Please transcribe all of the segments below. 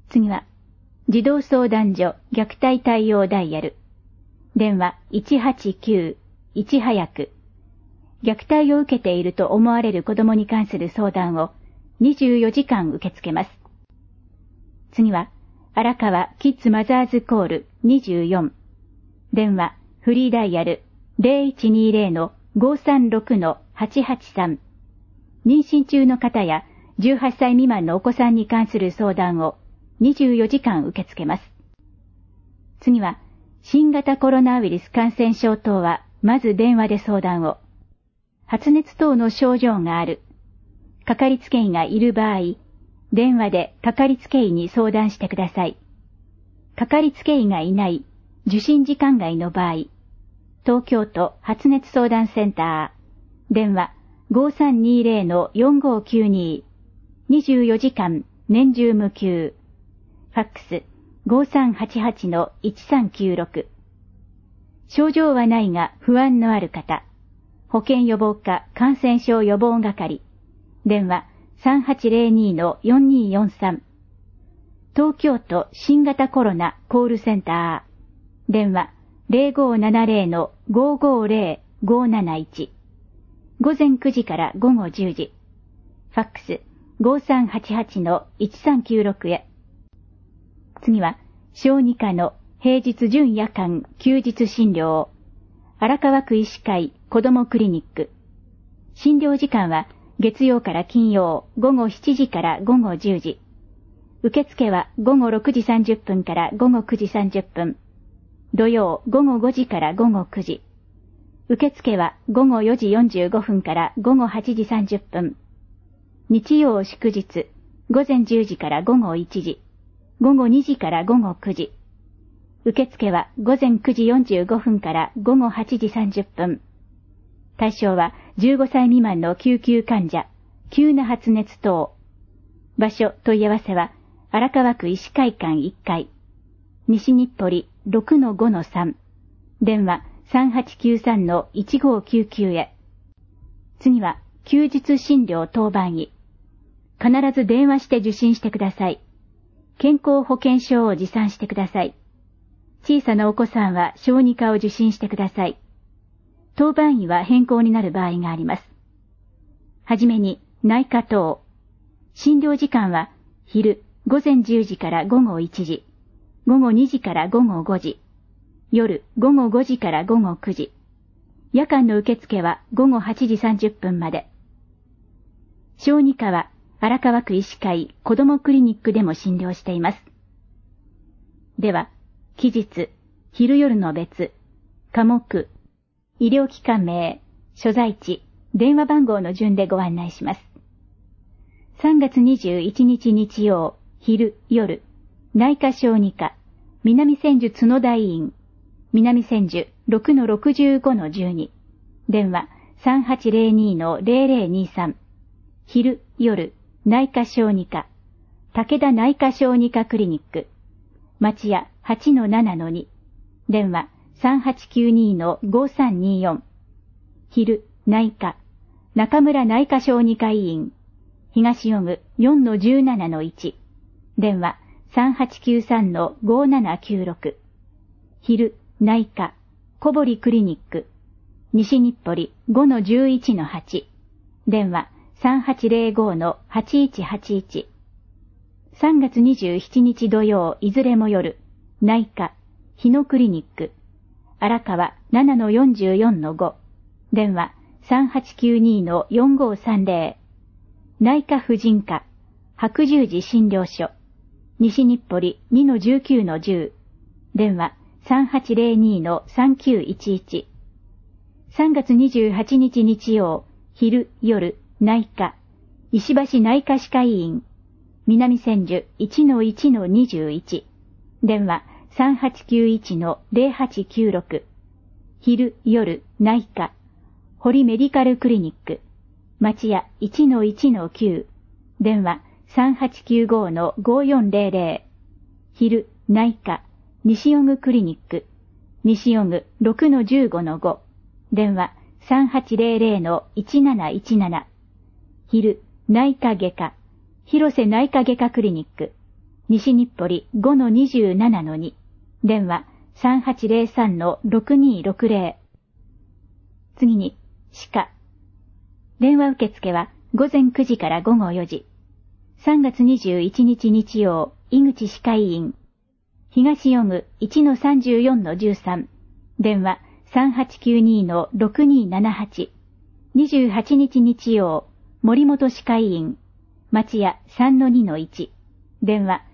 次は、児童相談所虐待対応ダイヤル。電話189、いち早く。虐待を受けていると思われる子供に関する相談を24時間受け付けます。次は、荒川キッズマザーズコール24。電話フリーダイヤル 0120-536-883。妊娠中の方や18歳未満のお子さんに関する相談を24時間受け付けます。次は、新型コロナウイルス感染症等は、まず電話で相談を。発熱等の症状がある。かかりつけ医がいる場合、電話でかかりつけ医に相談してください。かかりつけ医がいない、受診時間外の場合、東京都発熱相談センター、電話5320-4592、24時間年中無休、ファックス5388-1396。症状はないが不安のある方、保健予防課感染症予防係、電話3802-4243。東京都新型コロナコールセンター、電話0570-550-571。午前9時から午後10時。ファックス5388-1396へ。次は、小児科の平日準夜間休日診療。荒川区医師会子どもクリニック。診療時間は月曜から金曜午後7時から午後10時。受付は午後6時30分から午後9時30分。土曜午後5時から午後9時。受付は午後4時45分から午後8時30分。日曜祝日、午前10時から午後1時。午後2時から午後9時。受付は午前9時45分から午後8時30分。対象は15歳未満の救急患者、急な発熱等。場所問い合わせは荒川区医師会館1階。西日暮里 6-5-3。電話3893-1599へ。次は休日診療当番医。必ず電話して受診してください。健康保険証を持参してください。小さなお子さんは小児科を受診してください。当番医は変更になる場合があります。はじめに内科等。診療時間は昼午前10時から午後1時、午後2時から午後5時、夜午後5時から午後9時。夜間の受付は午後8時30分まで。小児科は荒川区医師会子どもクリニックでも診療しています。では、期日、昼夜の別、科目、医療機関名、所在地、電話番号の順でご案内します。3月21日日曜、昼夜、内科小児科、南千住角田医院、南千住 6-65-12、電話3802-0023、昼夜、内科小児科、武田内科小児科クリニック、町屋 8-7-2、電話3892-5324、昼、内科、中村内科小児科医院、東予具 4-17-1、電話3893-5796、昼、内科、小堀クリニック、西日暮里 5-11-8、電話3805-8181。3月27日土曜いずれも夜、内科、日野クリニック、荒川 7-44-5、電話3892-4530。内科婦人科、白十字診療所、西日暮里 2-19-10、電話3802-3911。3月28日日曜、昼夜、内科、石橋内科歯科医院、南千住 1-1-21、電話3891-0896、昼夜、内科、堀メディカルクリニック、町屋 1-1-9、電話3895-5400、昼、内科、西予具クリニック、西予具 6-15-5、電話3800-1717、昼、内科外科、広瀬内科外科クリニック、 西日暮里 5-27-2、電話 3803-6260。次に、歯科。電話受付は午前9時から午後4時。3月21日日曜、井口歯科医院。東4区 1-34-13、電話 3892-6278。28日日曜、森本歯科医院。町屋 3-2-1、電話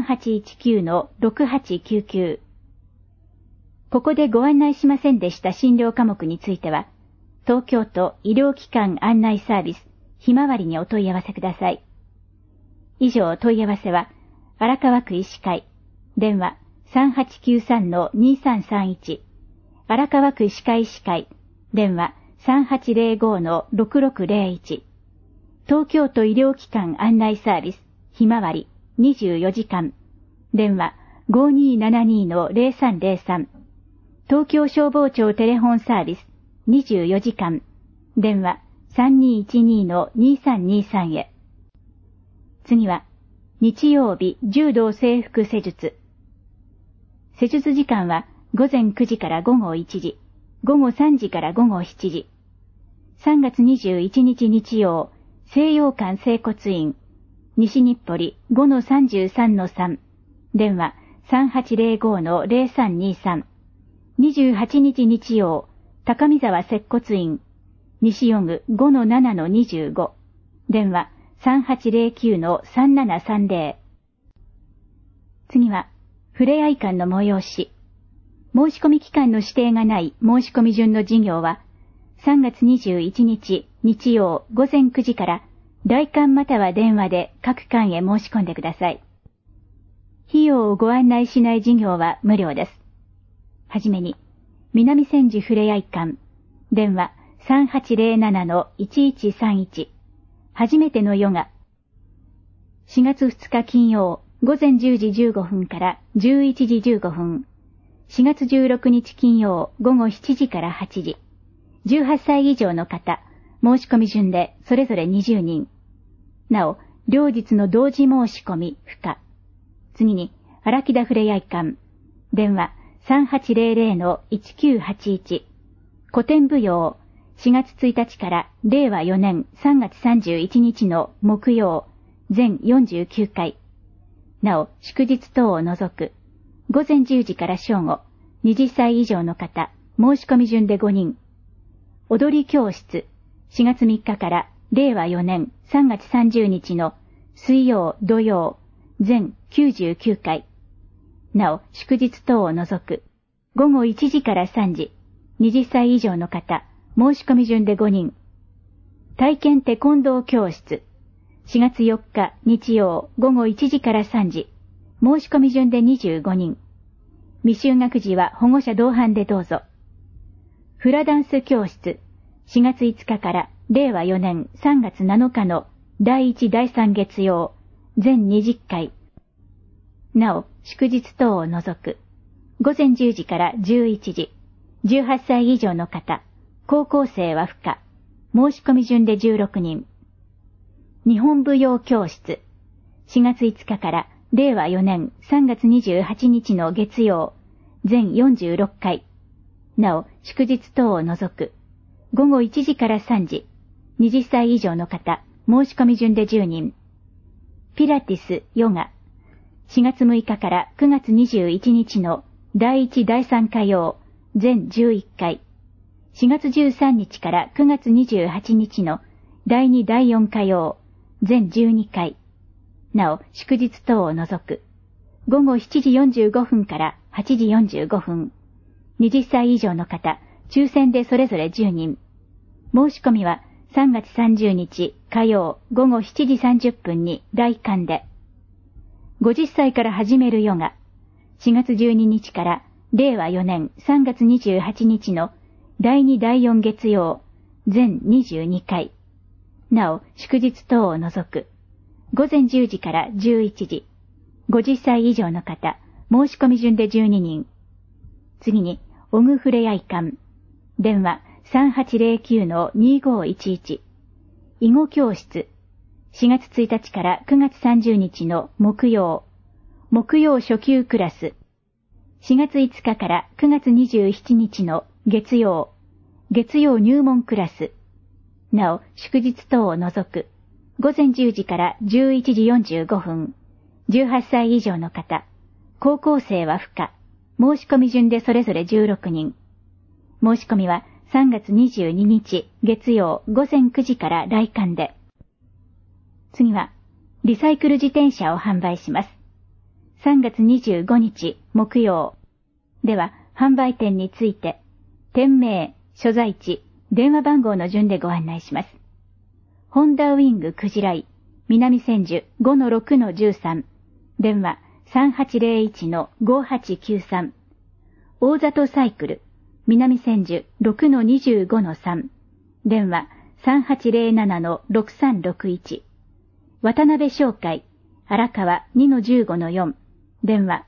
3819-6899。ここでご案内しませんでした診療科目については、東京都医療機関案内サービスひまわりにお問い合わせください。以上問い合わせは、荒川区医師会、電話 3893-2331、荒川区医師会医師会、電話 3805-6601、東京都医療機関案内サービスひまわり24時間、電話 5272-0303、東京消防庁テレホンサービス24時間、電話 3212-2323 へ。次は、日曜日柔道整復施術。施術時間は午前9時から午後1時、午後3時から午後7時。3月21日日曜、西洋館整骨院、西日暮里 5-33-3、電話 3805-0323。28日日曜、高見沢接骨院、西4区 5-7-25、電話 3809-3730。次は、ふれあい館の催し。申し込み期間の指定がない申し込み順の事業は、3月21日日曜午前9時から来館または電話で各館へ申し込んでください。費用をご案内しない事業は無料です。はじめに、南千住ふれあい館、電話 3807-1131、初めてのヨガ。4月2日金曜、午前10時15分から11時15分。4月16日金曜、午後7時から8時。18歳以上の方、申し込み順でそれぞれ20人。なお、両日の同時申し込み不可。次に、荒木田ふれあい館、電話 3800-1981。古典舞踊、4月1日から令和4年3月31日の木曜、全49回。なお、祝日等を除く、午前10時から正午、20歳以上の方、申し込み順で5人。踊り教室、4月3日から令和4年3月30日の水曜、土曜、全99回。なお、祝日等を除く、午後1時から3時、20歳以上の方、申し込み順で5人。体験テコンドー教室、4月4日日曜午後1時から3時、申し込み順で25人。未就学児は保護者同伴でどうぞ。フラダンス教室、4月5日から令和4年3月7日の第1第3月曜、全20回。なお、祝日等を除く、午前10時から11時、18歳以上の方、高校生は不可。申し込み順で16人。日本舞踊教室、4月5日から令和4年3月28日の月曜、全46回。なお、祝日等を除く、午後1時から3時、20歳以上の方、申し込み順で10人。ピラティス、ヨガ、4月6日から9月21日の第1第3火曜、全11回。4月13日から9月28日の第2第4火曜、全12回。なお、祝日等を除く、午後7時45分から8時45分。20歳以上の方、抽選でそれぞれ10人。申し込みは3月30日火曜午後7時30分に来館で。50歳から始めるヨガ、4月12日から令和4年3月28日の第2第4月曜、全22回。なお、祝日等を除く、午前10時から11時。50歳以上の方、申し込み順で12人。次に、オグフレアイ館。電話 3809-2511。囲碁教室。4月1日から9月30日の木曜。 木曜初級クラス。4月5日から9月27日の月曜入門クラス。なお、祝日等を除く、午前10時から11時45分、18歳以上の方、高校生は不可、申し込み順でそれぞれ16人。申し込みは3月22日月曜午前9時から来館で。次は、リサイクル自転車を販売します。3月25日木曜。では、販売店について、店名、所在地、電話番号の順でご案内します。ホンダウィングクジライ、南千住 5-6-13、電話 3801-5893。大里サイクル、南千住 6-25-3、電話 3807-6361。渡辺商会、荒川 2-15-4、電話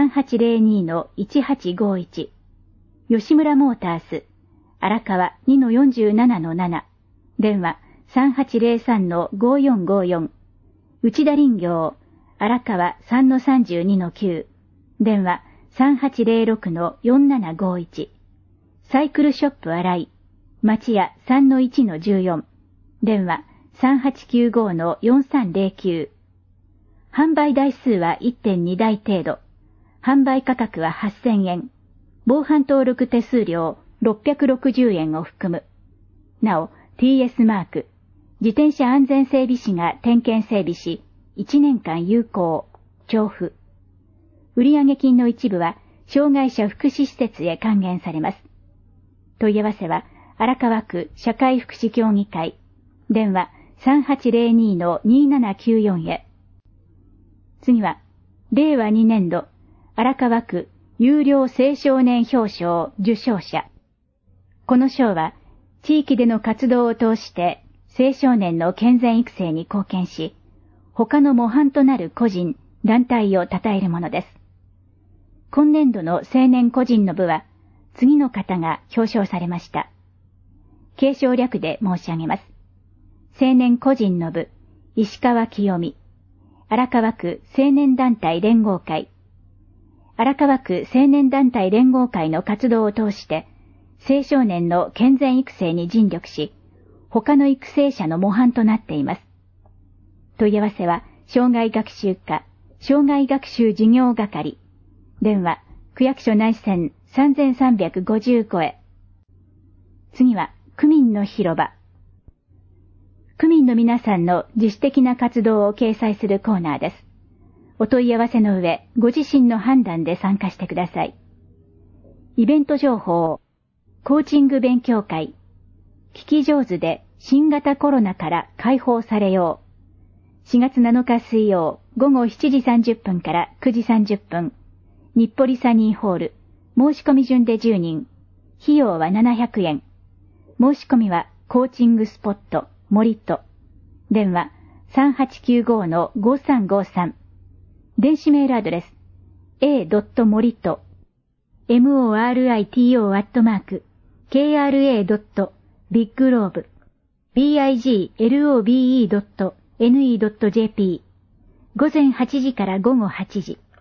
3802-1851。吉村モータース、荒川 2-47-7、電話 3803-5454。内田林業、荒川 3-32-9、電話 3806-4751。サイクルショップ荒井、町屋 3-1-14、電話 3895-4309。販売台数は 1.2 台程度。販売価格は8000円。防犯登録手数料660円を含む。なお、TS マーク、自転車安全整備士が点検整備し、1年間有効、徴付。売上金の一部は、障害者福祉施設へ還元されます。問い合わせは、荒川区社会福祉協議会、電話 3802-2794 へ。次は、令和2年度、荒川区有料青少年表彰受賞者。この賞は、地域での活動を通して青少年の健全育成に貢献し、他の模範となる個人、団体を称えるものです。今年度の青年個人の部は、次の方が表彰されました。継承略で申し上げます。青年個人の部、石川清美。荒川区青年団体連合会。荒川区青年団体連合会の活動を通して、青少年の健全育成に尽力し、他の育成者の模範となっています。問い合わせは、障害学習課、障害学習事業係。電話、区役所内線3355へ。次は、区民の広場。区民の皆さんの自主的な活動を掲載するコーナーです。お問い合わせの上、ご自身の判断で参加してください。イベント情報、コーチング勉強会、聞き上手で新型コロナから解放されよう。4月7日水曜、午後7時30分から9時30分、日暮里サニーホール、申し込み順で10人、費用は700円。申し込みはコーチングスポット、森と、電話 3895-5353。電子メールアドレス a.morito morito.kra.biglobe.biglobe.ne.jp 午前8時から午後8時。